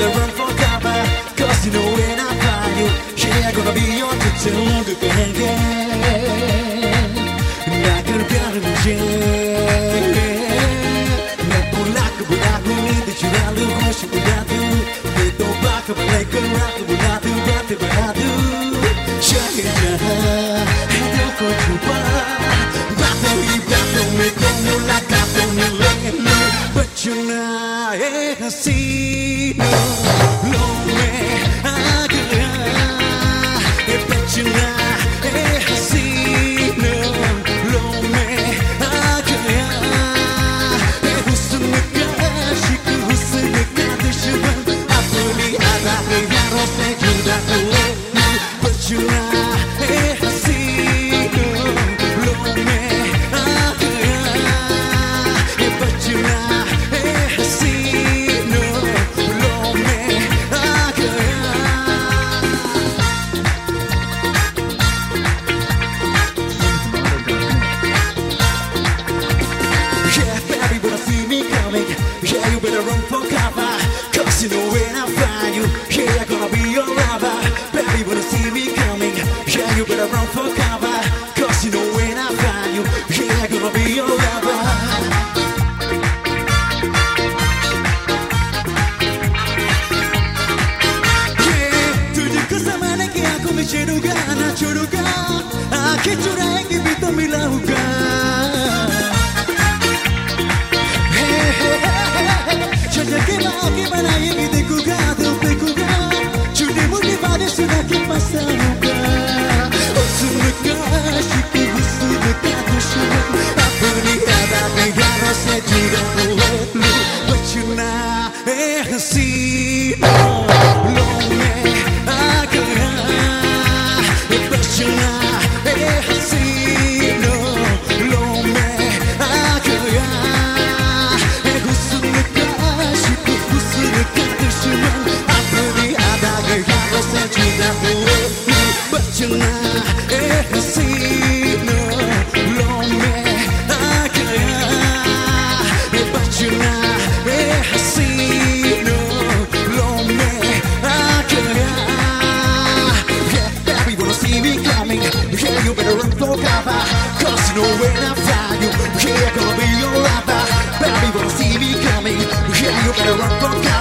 better run for cover, 'cause you know when I find you, yeah, I'm gonna be your tutor. Good again, not gonna be out of jail. Not gonna like it without me, that you are the worship without you. They don't back up like a rock without you, but I do. Shut it down, I don't go to bar. Battle, me, don't like I don't know. But you're not a casino. Lonely, I can't. But you're not a casino. Lonely, I can't. Who's the guy? She who's the guy? This is when I believe I don't think you that way. But you're not a casino. Lonely, I can't. But you're not a casino. Lonely, I yeah, baby, when I see me coming, yeah, you better run for cover, 'cause you know when I find you, yeah, I'm gonna be your lover. Baby, when I see me coming, yeah, you better run for cover, 'cause you know when I find you, yeah, I'm gonna be your lover. तुझको समाने की आंखों में छेड़ूंगा ना छोड़ूंगा आंखें चुराएंगी भी तो मिलाऊंगा चल के बाकी बनाएंगी देखूंगा दिल फेंकूंगा छूटे मुझे बातें सुना के फंसाऊंगा और सुन का शिकी हुस्न का दुश्मन अपनी आदत में यारों से जुड़ा हुआ बचना है हसीना lonely I can't बचना है हसीना lonely I can't हुस्न का शिकी हुस्न का दुश्मन अपनी आदत में यारों से जुड़ा हुआ बचना है हसीना lonely I can't बचना है हसीना lonely I can't. Yeah, baby, when I see me coming, yeah, you better run for cover, 'cause you know when I find you, yeah, I'm gonna be your lover. Baby, when I see me coming, yeah, you better run for cover.